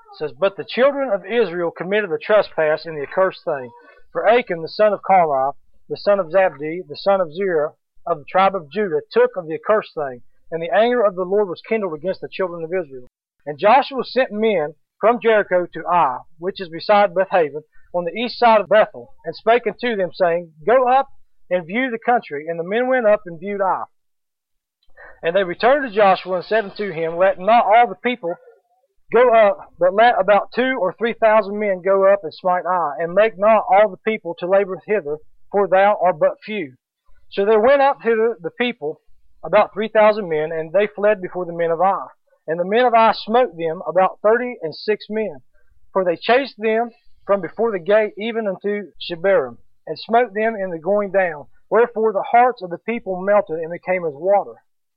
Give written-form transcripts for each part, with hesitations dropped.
It says, "But the children of Israel committed the trespass in the accursed thing. For Achan, the son of Carmi, the son of Zabdi, the son of Zerah, of the tribe of Judah, took of the accursed thing, and the anger of the Lord was kindled against the children of Israel. And Joshua sent men from Jericho to Ai, which is beside Bethaven, on the east side of Bethel, and spake unto them, saying, Go up and view the country. And the men went up and viewed Ai. And they returned to Joshua and said unto him, Let not all the people go up, but let about 2,000 or 3,000 men go up and smite Ai, and make not all the people to labor hither, for thou art but few. So there went up hither the people about 3,000 men, and they fled before the men of Ai. And the men of Ai smote them about 36 men, for they chased them from before the gate even unto Shebarim, and smote them in the going down. Wherefore the hearts of the people melted and became as water.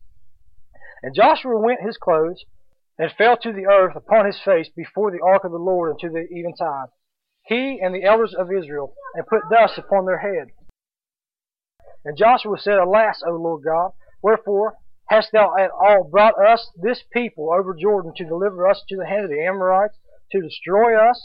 And Joshua rent his clothes, and fell to the earth upon his face before the ark of the Lord unto the eventide, he and the elders of Israel, and put dust upon their head. And Joshua said, Alas, O Lord God, wherefore hast thou at all brought us this people over Jordan to deliver us to the hand of the Amorites, to destroy us?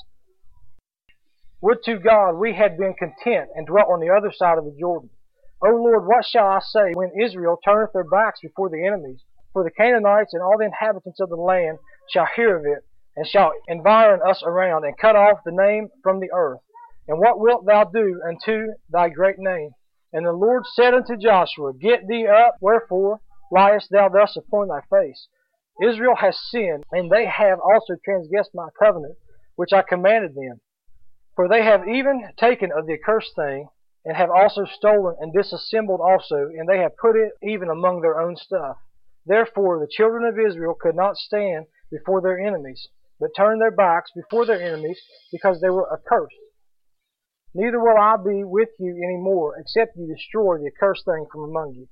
Would to God we had been content and dwelt on the other side of the Jordan. O Lord, what shall I say when Israel turneth their backs before the enemies? For the Canaanites and all the inhabitants of the land shall hear of it, and shall environ us around, and cut off the name from the earth. And what wilt thou do unto thy great name? And the Lord said unto Joshua, Get thee up, wherefore liest thou thus upon thy face? Israel has sinned, and they have also transgressed my covenant, which I commanded them. For they have even taken of the accursed thing, and have also stolen and disassembled also, and they have put it even among their own stuff. Therefore the children of Israel could not stand before their enemies, but turned their backs before their enemies, because they were accursed. Neither will I be with you any more, except you destroy the accursed thing from among you."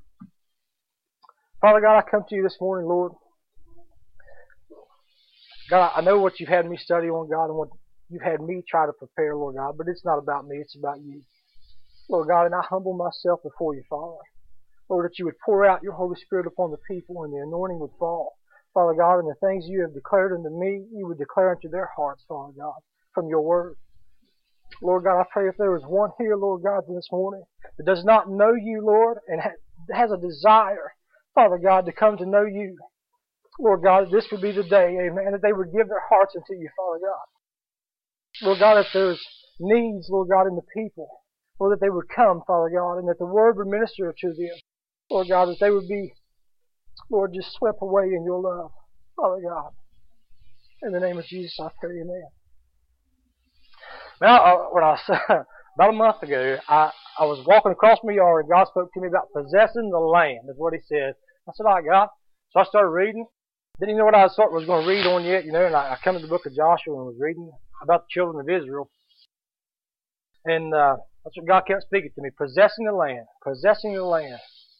Father God, I come to you this morning, Lord. God, I know what you've had me study on, God, and what you've had me try to prepare, Lord God, but it's not about me, it's about you. Lord God, and I humble myself before you, Father. Lord, that you would pour out your Holy Spirit upon the people, and the anointing would fall, Father God, and the things you have declared unto me, you would declare unto their hearts, Father God, from your word. Lord God, I pray if there is one here, Lord God, this morning that does not know you, Lord, and has a desire, Father God, to come to know you, Lord God, this would be the day, amen, that they would give their hearts unto you, Father God. Lord God, if there's needs, Lord God, in the people, Lord, that they would come, Father God, and that the word would minister to them, Lord God, that they would be, Lord, just swept away in your love, Father God. In the name of Jesus, I pray, amen. Now, about a month ago, I was walking across my yard, and God spoke to me about possessing the land, is what he said. I said, all right, God. So I started reading. Didn't even know what I was going to read on yet, and I come to the book of Joshua and was reading about the children of Israel. And that's what God kept speaking to me, possessing the land, possessing the land.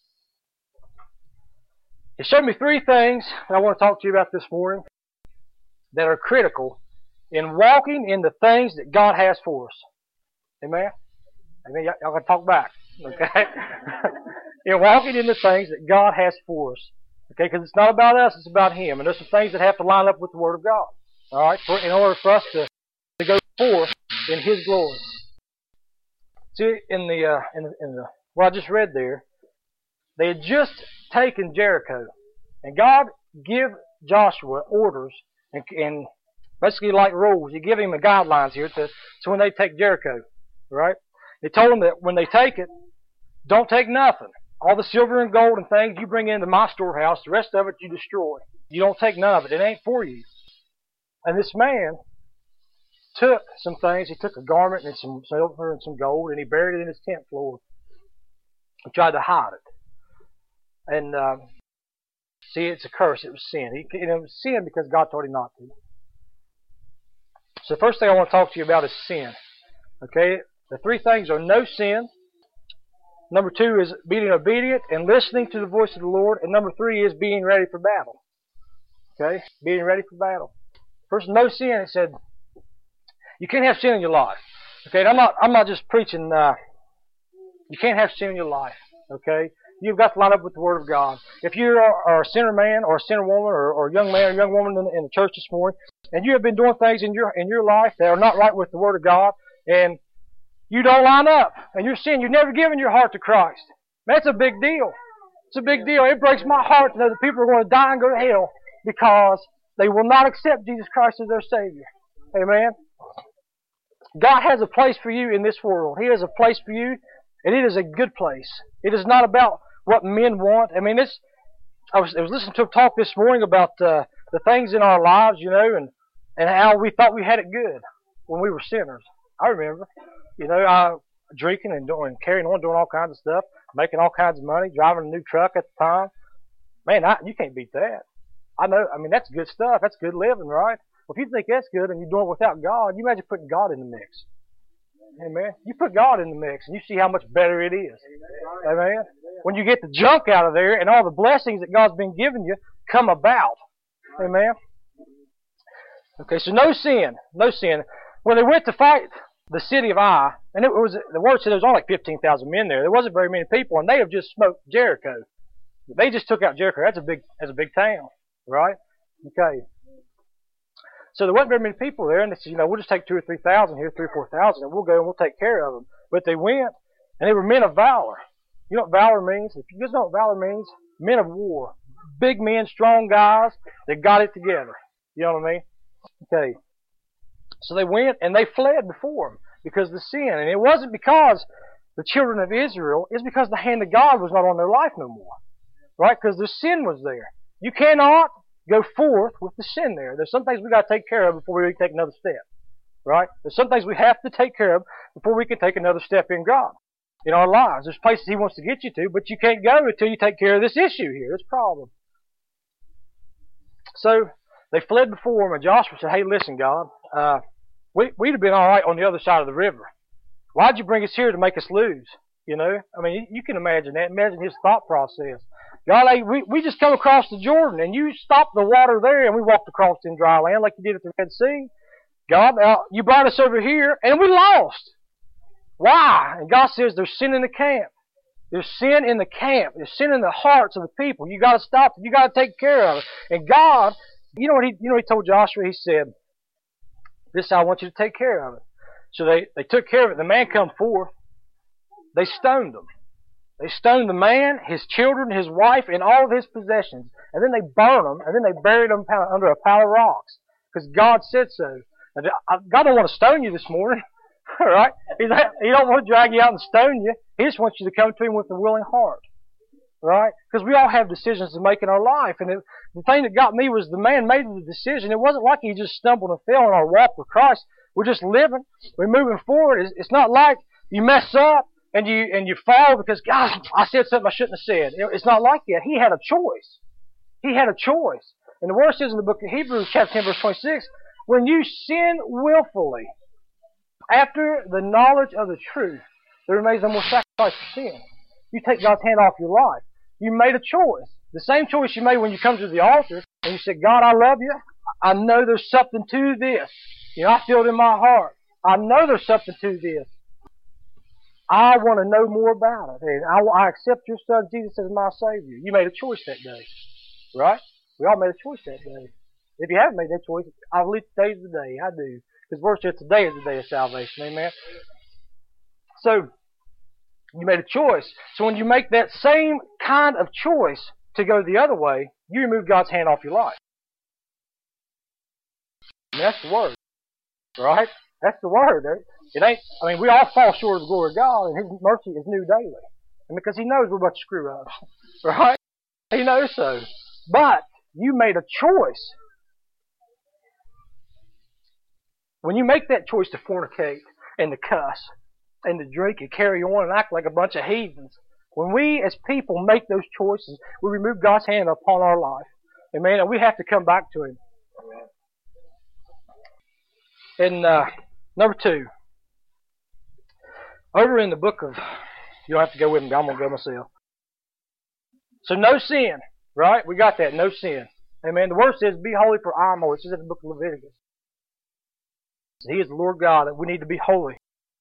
He showed me three things that I want to talk to you about this morning that are critical in walking in the things that God has for us. Amen? Amen. Y'all got to talk back. Okay? In walking in the things that God has for us. Okay? Because it's not about us, it's about Him. And there's some things that have to line up with the Word of God. Alright? In order for us to go forth in His glory. See, in the what I just read there, they had just taken Jericho. And God give Joshua orders and basically like rules. He give him the guidelines here to when they take Jericho. Right? He told them that when they take it, don't take nothing. All the silver and gold and things you bring into my storehouse, the rest of it you destroy. You don't take none of it. It ain't for you. And this man took some things. He took a garment and some silver and some gold, and he buried it in his tent floor. He tried to hide it. And see, it's a curse. It was sin. It was sin because God told him not to. So the first thing I want to talk to you about is sin. Okay? The three things are no sin. Number 2 is being obedient and listening to the voice of the Lord. And number 3 is being ready for battle. Okay? Being ready for battle. First, no sin. It said, you can't have sin in your life. Okay? And I'm not just preaching, you can't have sin in your life. Okay? You've got to line up with the Word of God. If you are a sinner man or a sinner woman or a young man or young woman in the church this morning, and you have been doing things in your life that are not right with the Word of God, and you don't line up, and you're sin, you've never given your heart to Christ. That's a big deal. It's a big deal. It breaks my heart to know that people are going to die and go to hell because they will not accept Jesus Christ as their Savior. Amen. God has a place for you in this world. He has a place for you, and it is a good place. It is not about what men want. I mean, I was listening to a talk this morning about the things in our lives, you know, and how we thought we had it good when we were sinners. I remember, you know, drinking and carrying on, doing all kinds of stuff, making all kinds of money, driving a new truck at the time. Man, you can't beat that. I know. I mean, that's good stuff. That's good living, right? Well, if you think that's good and you're doing it without God, you imagine putting God in the mix. Amen. You put God in the mix and you see how much better it is. Amen. When you get the junk out of there and all the blessings that God's been giving you come about. Amen. Okay, so no sin. No sin. When they went to fight the city of Ai, and the word said there was only like 15,000 men there. There wasn't very many people, and they have just smoked Jericho. They just took out Jericho. That's a big town, right? Okay. So there wasn't very many people there, and they said, you know, we'll just take 2,000 or 3,000 here, 3,000 or 4,000, and we'll go and we'll take care of them. But they went, and they were men of valor. You know what valor means? If you guys know what valor means, men of war, big men, strong guys that got it together. You know what I mean? Okay. So they went and they fled before them because of the sin, and it wasn't because the children of Israel. It's because the hand of God was not on their life no more, right? Because the sin was there. You cannot go forth with the sin there. There's some things we got to take care of before we take another step, right? There's some things we have to take care of before we can take another step in God, in our lives. There's places He wants to get you to, but you can't go until you take care of this issue here, this problem. So they fled before him, and Joshua said, "Hey, listen, God, we'd have been all right on the other side of the river. Why'd you bring us here to make us lose? You know, I mean, you can imagine that. Imagine his thought process. God, hey, we just come across the Jordan, and you stopped the water there, and we walked across in dry land like you did at the Red Sea. God, you brought us over here, and we lost. Why?" And God says, "There's sin in the camp. There's sin in the camp. There's sin in the hearts of the people. You got to stop it. You got to take care of it." And God, you know what He told Joshua? He said, "This I want you to take care of it." So they took care of it. The man come forth. They stoned him. They stoned the man, his children, his wife, and all of his possessions. And then they burned them, and then they buried them under a pile of rocks. Because God said so. Now, God don't want to stone you this morning. All right? He don't want to drag you out and stone you. He just wants you to come to Him with a willing heart. Right? Because we all have decisions to make in our life. And the thing that got me was the man made the decision. It wasn't like he just stumbled and fell in our walk with Christ. We're just living. We're moving forward. It's not like you mess up and you fall because, God, I said something I shouldn't have said. It's not like that. He had a choice. He had a choice. And the word says in the book of Hebrews, chapter 10, verse 26, when you sin willfully, after the knowledge of the truth, there remains no more sacrifice for sin. You take God's hand off your life. You made a choice. The same choice you made when you come to the altar and you said, "God, I love you. I know there's something to this. You know, I feel it in my heart. I know there's something to this. I want to know more about it. And I accept your Son, Jesus, as my Savior." You made a choice that day. Right? We all made a choice that day. If you haven't made that choice, I believe today's the day. I do. Because verse says today is the day of salvation. Amen? So, you made a choice. So when you make that same kind of choice to go the other way, you remove God's hand off your life. And that's the Word. Right? That's the Word. It ain't, I mean, we all fall short of the glory of God, and His mercy is new daily. And because He knows we're about to screw up. Right? He knows so. But you made a choice. When you make that choice to fornicate and to cuss and to drink and carry on and act like a bunch of heathens, when we as people make those choices, we remove God's hand upon our life. Amen. And we have to come back to Him. And number 2, over in the book of, you don't have to go with me, I'm going to go myself. So no sin, right? We got that, no sin. Amen. The word says, "Be holy for I am holy." It says in the book of Leviticus. He is the Lord God, that we need to be holy.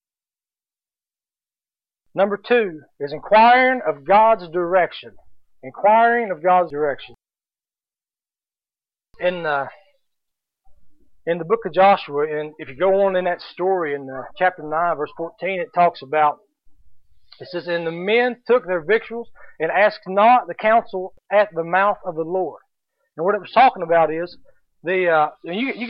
Number 2 is inquiring of God's direction. Inquiring of God's direction. In in the book of Joshua, and if you go on in that story in chapter 9, verse 14, it talks about, it says, "And the men took their victuals and asked not the counsel at the mouth of the Lord." And what it was talking about is you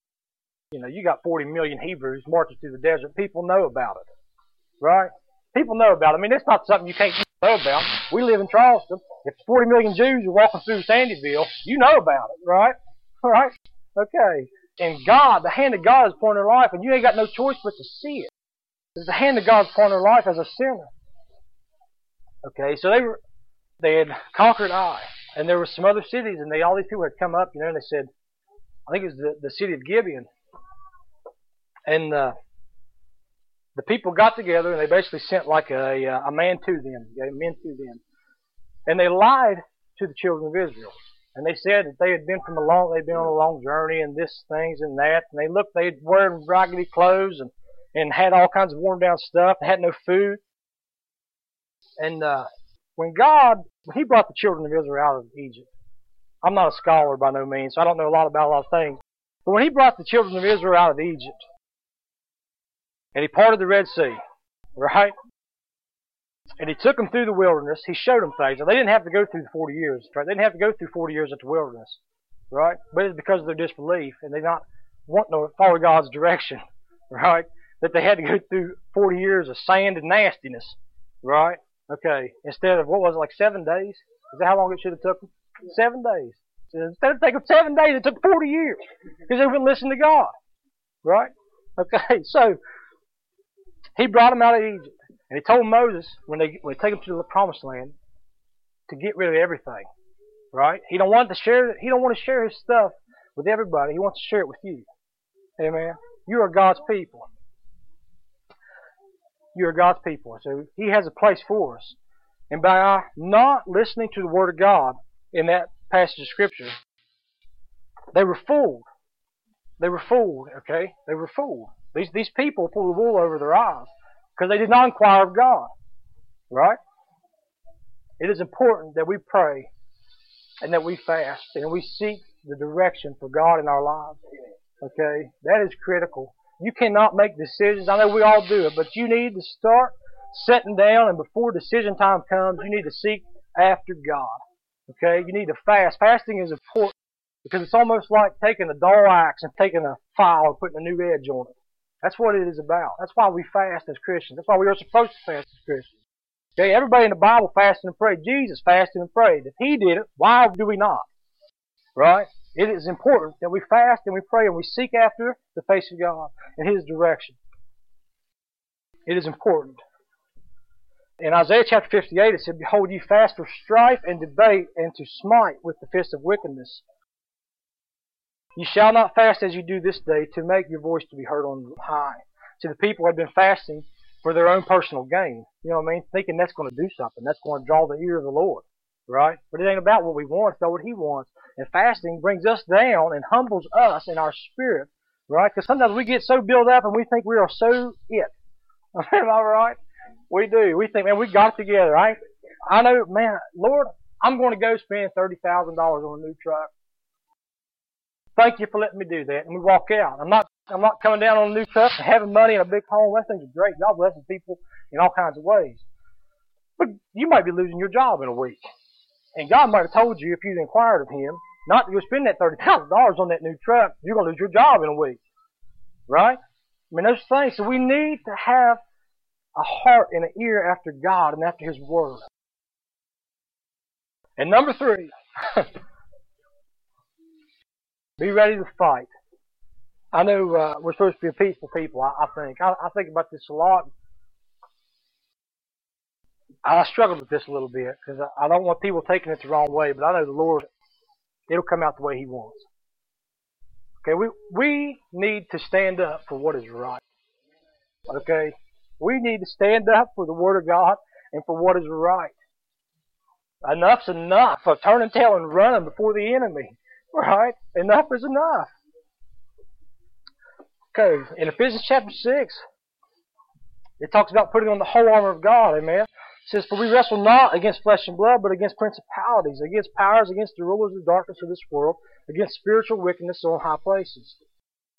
got 40 million Hebrews marching through the desert. People know about it, right? People know about it. I mean, it's not something you can't know about. We live in Charleston. If 40 million Jews are walking through Sandyville, you know about it, right? Right? Okay. And God, the hand of God is upon their life, and you ain't got no choice but to see it. It's the hand of God upon their life as a sinner. Okay, so they had conquered Ai, and there were some other cities, and all these people had come up, and they said, I think it was the city of Gibeon, and the people got together, and they basically sent like a man to them, men to them, and they lied to the children of Israel. And they said that they'd been on a long journey and this, things and that. And they'd wearing raggedy clothes and had all kinds of worn down stuff. They had no food. And when He brought the children of Israel out of Egypt, I'm not a scholar by no means, so I don't know a lot of things. But when He brought the children of Israel out of Egypt, and He parted the Red Sea, right? And He took them through the wilderness. He showed them things. Now, they didn't have to go through the 40 years, right? They didn't have to go through 40 years at the wilderness, right? But it's because of their disbelief, and they not wanting to follow God's direction, right? That they had to go through 40 years of sand and nastiness, right? Okay, instead of, 7 days? Is that how long it should have took them? 7 days. So instead of taking 7 days, it took 40 years, because they wouldn't listen to God, right? Okay, so He brought them out of Egypt. And He told Moses, when they take him to the promised land, to get rid of everything. Right? He don't want to share His stuff with everybody. He wants to share it with you. Amen. You are God's people. You are God's people. So He has a place for us. And by not listening to the Word of God in that passage of Scripture, they were fooled. They were fooled, okay? They were fooled. These people pulled the wool over their eyes, because they did not inquire of God. Right? It is important that we pray and that we fast and we seek the direction for God in our lives. Okay? That is critical. You cannot make decisions. I know we all do it, but you need to start sitting down, and before decision time comes, you need to seek after God. Okay? You need to fast. Fasting is important because it's almost like taking a dull axe and taking a file and putting a new edge on it. That's what it is about. That's why we fast as Christians. That's why we are supposed to fast as Christians. Okay, everybody in the Bible fasted and prayed. Jesus fasted and prayed. If He did it, why do we not? Right? It is important that we fast and we pray and we seek after the face of God and His direction. It is important. In Isaiah chapter 58, it said, "Behold, ye fast for strife and debate, and to smite with the fist of wickedness. Ye shall not fast as you do this day, to make your voice to be heard on high." See, the people had been fasting for their own personal gain. You know what I mean? Thinking that's going to do something. That's going to draw the ear of the Lord. Right? But it ain't about what we want. It's about what He wants. And fasting brings us down and humbles us in our spirit. Right? Because sometimes we get so built up and we think we are so it. Am I right? We do. We think, man, we got it together, right? I know, man, Lord, I'm going to go spend $30,000 on a new truck. Thank you for letting me do that. And we walk out. I'm not coming down on a new truck and having money in a big home. That thing's great. God blesses people in all kinds of ways. But you might be losing your job in a week. And God might have told you, if you'd inquired of Him, not to go spend that $30,000 on that new truck. You're going to lose your job in a week. Right? I mean, those things. So we need to have a heart and an ear after God and after His Word. And number 3, be ready to fight. I know we're supposed to be a peaceful people, I think. I think about this a lot. I struggle with this a little bit because I don't want people taking it the wrong way, but I know the Lord, it'll come out the way He wants. Okay, we need to stand up for what is right. Okay? We need to stand up for the Word of God and for what is right. Enough's enough of turning tail and running before the enemy. Right? Enough is enough. Okay, in Ephesians chapter 6, it talks about putting on the whole armor of God. Amen? It says, "For we wrestle not against flesh and blood, but against principalities, against powers, against the rulers of the darkness of this world, against spiritual wickedness on high places."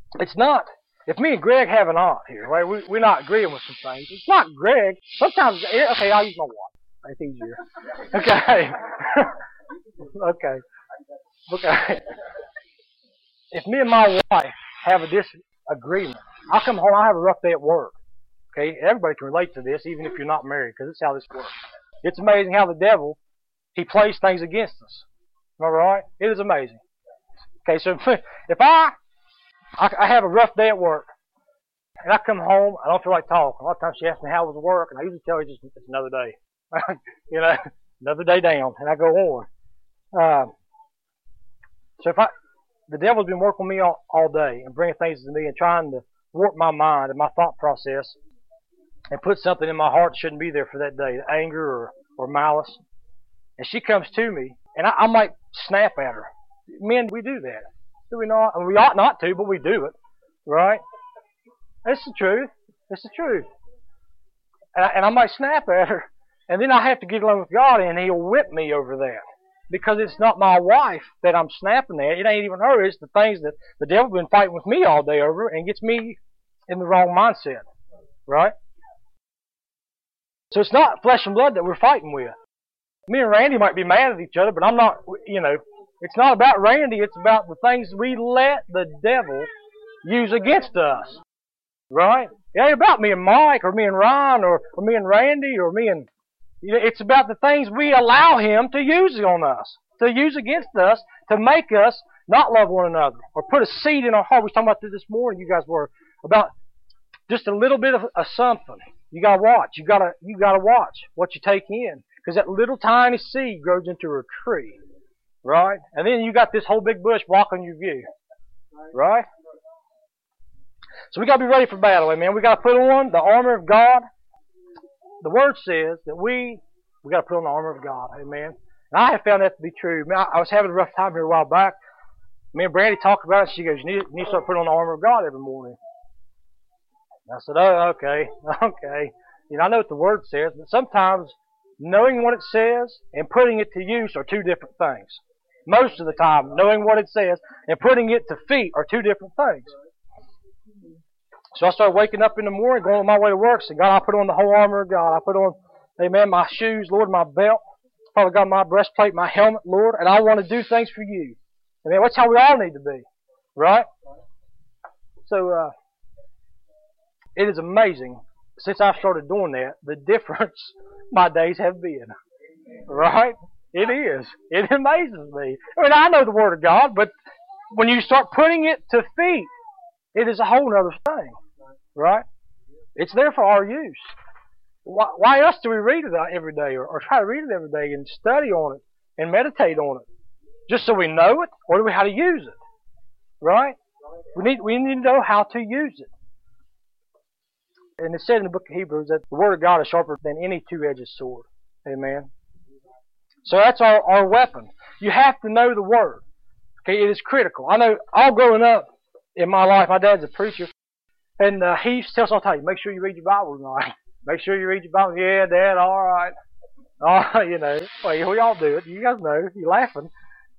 It's not. If me and Greg have an aunt here, right, we're not agreeing with some things. It's not Greg. Sometimes, okay, I'll use my wife. It's easier. Okay. Okay. Okay. If me and my wife have a disagreement, I'll come home, I'll have a rough day at work. Okay, everybody can relate to this, even if you're not married, because it's how this works. It's amazing how the devil, he plays things against us. All right? It is amazing. Okay, so if I have a rough day at work, and I come home, I don't feel like talking. A lot of times she asks me how was work, and I usually tell her just it's another day. You know, another day down, and I go on. So if the devil's been working me all day and bringing things to me and trying to warp my mind and my thought process and put something in my heart that shouldn't be there for that day, anger or malice. And she comes to me, and I might snap at her. Men, we do that. Do we not? I mean, we ought not to, but we do it. Right? That's the truth. That's the truth. And I might snap at her, and then I have to get along with God, and He'll whip me over that. Because it's not my wife that I'm snapping at. It ain't even her. It's the things that the devil's been fighting with me all day over and gets me in the wrong mindset. Right? So it's not flesh and blood that we're fighting with. Me and Randy might be mad at each other, but I'm not, it's not about Randy. It's about the things we let the devil use against us. Right? It ain't about me and Mike or me and Ron or me and Randy or me and... It's about the things we allow him to use on us, to use against us, to make us not love one another, or put a seed in our heart. We were talking about this morning, you guys were, about just a little bit of something. You gotta watch. You gotta watch what you take in, because that little tiny seed grows into a tree, right? And then you got this whole big bush blocking your view, right? So we gotta be ready for battle, amen. We gotta put on the armor of God. The Word says that we got to put on the armor of God. Amen. And I have found that to be true. Man, I was having a rough time here a while back. Me and Brandy talked about it. She goes, you need to start putting on the armor of God every morning. And I said, oh, okay. I know what the Word says, but sometimes knowing what it says and putting it to use are two different things. Most of the time, knowing what it says and putting it to feet are two different things. So I started waking up in the morning, going on my way to work, saying, God, I put on the whole armor of God. I put on, amen, my shoes, Lord, my belt. Father God, my breastplate, my helmet, Lord, and I want to do things for you. Amen. That's how we all need to be. Right? So, it is amazing, since I've started doing that, the difference my days have been. Right? It is. It amazes me. I mean, I know the Word of God, but when you start putting it to feet, it is a whole other thing, right? It's there for our use. Why else do we read it every day or try to read it every day and study on it and meditate on it? Just so we know it, or do we how to use it? Right? We need to know how to use it. And it said in the book of Hebrews that the Word of God is sharper than any two-edged sword. Amen. So that's our weapon. You have to know the Word. Okay, it is critical. I know all growing up, in my life, my dad's a preacher, and he used to tell us all the time, make sure you read your Bible tonight. Make sure you read your Bible. Yeah, Dad, all right. Well, we all do it. You guys know. You're laughing.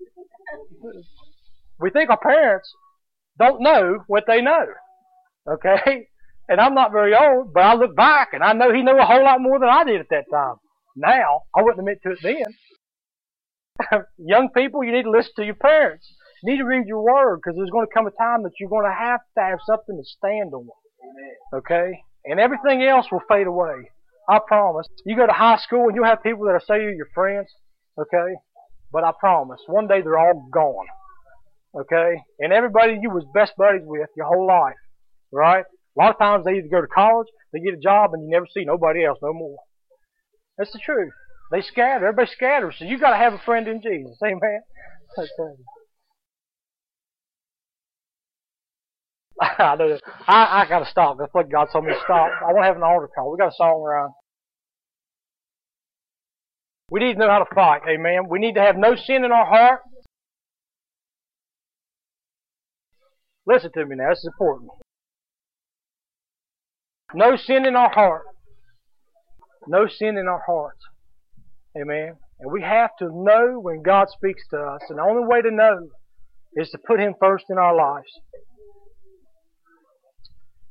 We think our parents don't know what they know. Okay? And I'm not very old, but I look back, and I know he knew a whole lot more than I did at that time. Now, I wouldn't admit to it then. Young people, you need to listen to your parents. You need to read your Word, because there's going to come a time that you're going to have something to stand on. Okay? And everything else will fade away. I promise. You go to high school and you'll have people that will say you're your friends. Okay? But I promise, one day they're all gone. Okay? And everybody you was best buddies with your whole life. Right? A lot of times they either go to college, they get a job, and you never see nobody else no more. That's the truth. They scatter. Everybody scatters. So you got to have a friend in Jesus. Amen? Okay. I got to stop. That's what God told me to stop. I want to have an altar call. We got a song around. We need to know how to fight. Amen. We need to have no sin in our heart. Listen to me now. This is important. No sin in our heart. No sin in our hearts. Amen. And we have to know when God speaks to us. And the only way to know is to put Him first in our lives.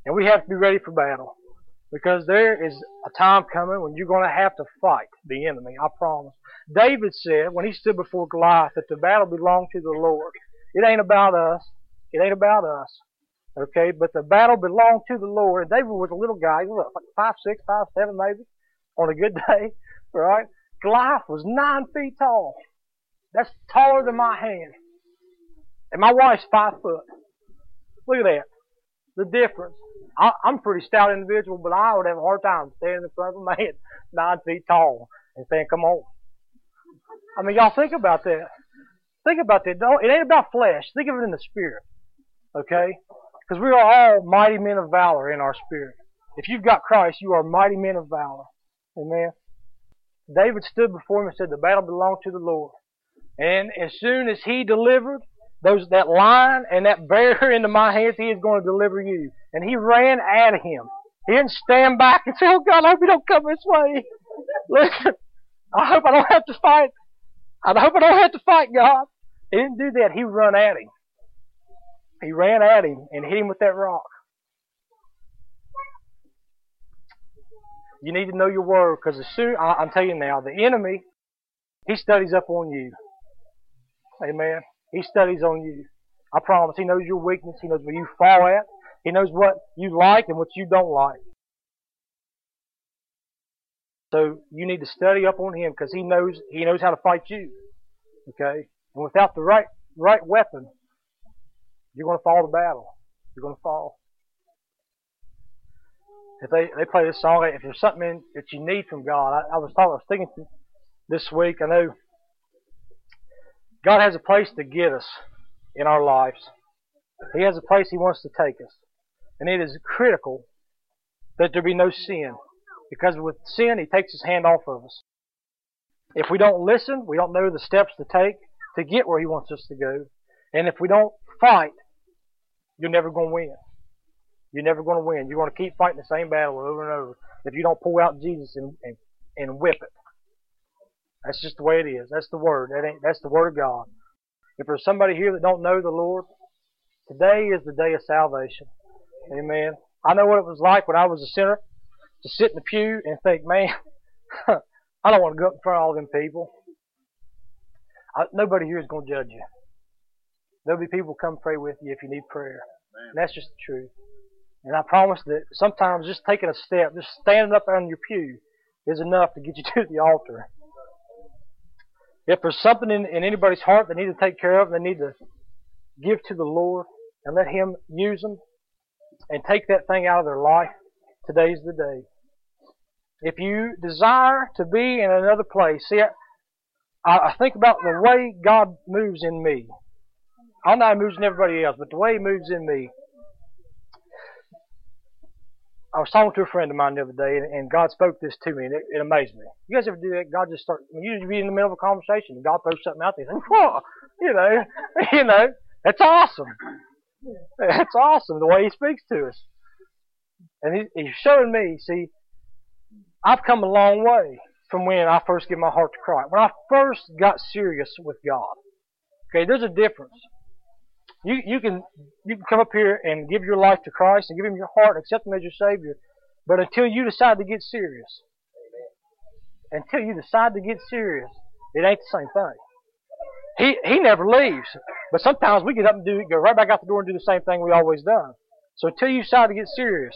And we have to be ready for battle. Because there is a time coming when you're going to have to fight the enemy, I promise. David said, when he stood before Goliath, that the battle belonged to the Lord. It ain't about us. It ain't about us. Okay, but the battle belonged to the Lord. And David was a little guy, he was like 5'6", 5'7", maybe, on a good day, right? Goliath was 9 feet tall. That's taller than my hand. And my wife's 5 foot. Look at that. The difference. I'm a pretty stout individual, but I would have a hard time standing in front of a man 9 feet tall and saying, come on. I mean, y'all think about that. Think about that. It ain't about flesh. Think of it in the spirit. Okay? Because we are all mighty men of valor in our spirit. If you've got Christ, you are mighty men of valor. Amen? David stood before him and said, the battle belonged to the Lord. And as soon as he delivered that lion and that bear into my hands, he is going to deliver you. And he ran at him. He didn't stand back and say, oh God, I hope you don't come this way. Listen, I hope I don't have to fight. I hope I don't have to fight, God. He didn't do that. He ran at him. He ran at him and hit him with that rock. You need to know your word, because as soon, I'm telling you now, the enemy, he studies up on you. Amen. He studies on you. I promise. He knows your weakness. He knows where you fall at. He knows what you like and what you don't like. So you need to study up on him, because he knows how to fight you. Okay? And without the right weapon, you're going to fall to battle. You're going to fall. If they play this song, if there's something that you need from God, I was thinking this week, I know God has a place to get us in our lives. He has a place He wants to take us. And it is critical that there be no sin. Because with sin, He takes His hand off of us. If we don't listen, we don't know the steps to take to get where He wants us to go. And if we don't fight, you're never going to win. You're never going to win. You're going to keep fighting the same battle over and over if you don't pull out Jesus and whip it. That's just the way it is. That's the Word. That's the Word of God. If there's somebody here that don't know the Lord, today is the day of salvation. Amen. I know what it was like when I was a sinner to sit in the pew and think, man, I don't want to go up in front of all them people. Nobody here is going to judge you. There'll be people come pray with you if you need prayer. And that's just the truth. And I promise that sometimes just taking a step, just standing up on your pew is enough to get you to the altar. If there's something in anybody's heart they need to take care of, they need to give to the Lord and let Him use them and take that thing out of their life, today's the day. If you desire to be in another place, see, I think about the way God moves in me. I know He moves in everybody else, but the way He moves in me. I was talking to a friend of mine the other day, and God spoke this to me, and it amazed me. You guys ever do that? God just starts, when you be in the middle of a conversation, and God throws something out there, and whoa, you know, that's awesome. That's awesome, the way He speaks to us. And He's showing me, see, I've come a long way from when I first gave my heart to Christ. When I first got serious with God. Okay, there's a difference. You can come up here and give your life to Christ and give Him your heart and accept Him as your Savior. But until you decide to get serious, it ain't the same thing. He never leaves. But sometimes we get up and go right back out the door and do the same thing we always done. So until you decide to get serious.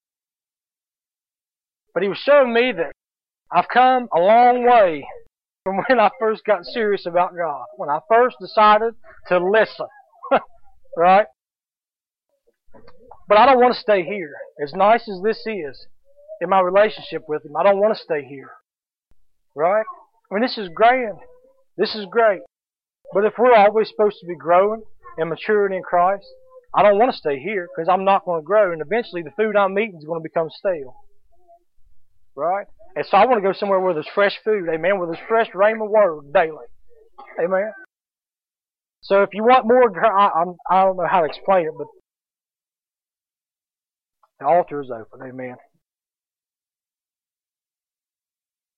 But He was showing me that I've come a long way from when I first got serious about God. When I first decided to listen. Right? But I don't want to stay here. As nice as this is in my relationship with Him, I don't want to stay here. Right? I mean, this is grand. This is great. But if we're always supposed to be growing and maturing in Christ, I don't want to stay here because I'm not going to grow. And eventually the food I'm eating is going to become stale. Right? And so I want to go somewhere where there's fresh food. Amen. Where there's fresh rhema word daily. Amen. So if you want more, I don't know how to explain it, but the altar is open. Amen.